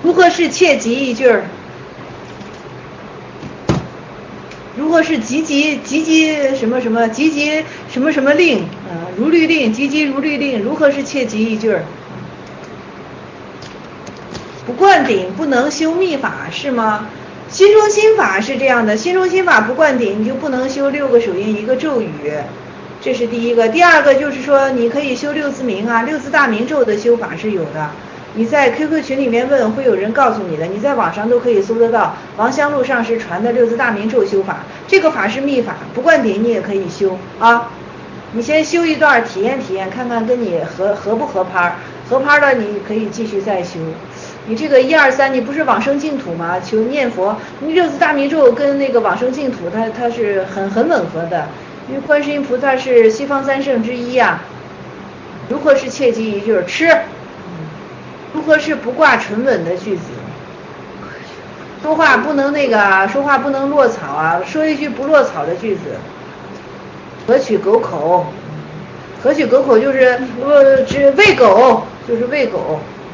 如何是切急一句儿？如何是急什么什么急什么什么令如律令，急如律令，如何是切急一句儿？不灌顶不能修密法是吗？心中心法是这样的，心中心法不灌顶你就不能修6个手印1个咒语，这是第一个。第二个就是说你可以修6字名啊，6字大明咒的修法是有的，你在 QQ 群里面问会有人告诉你的，你在网上都可以搜得到，王香露上师传的6字大明咒修法，这个法是密法，不灌顶你也可以修啊。你先修一段体验体验，看看跟你合不合拍，合拍了你可以继续再修。你这个1、2、3，你不是往生净土吗？求念佛，你6字大明咒跟那个往生净土，它是很吻合的，因为观世音菩萨是西方3圣之一啊。如何是切记一句吃？如何是不挂唇吻的句子？说话不能说话不能落草啊，说一句不落草的句子。何取狗口？何取狗口就是喂狗，就是喂狗。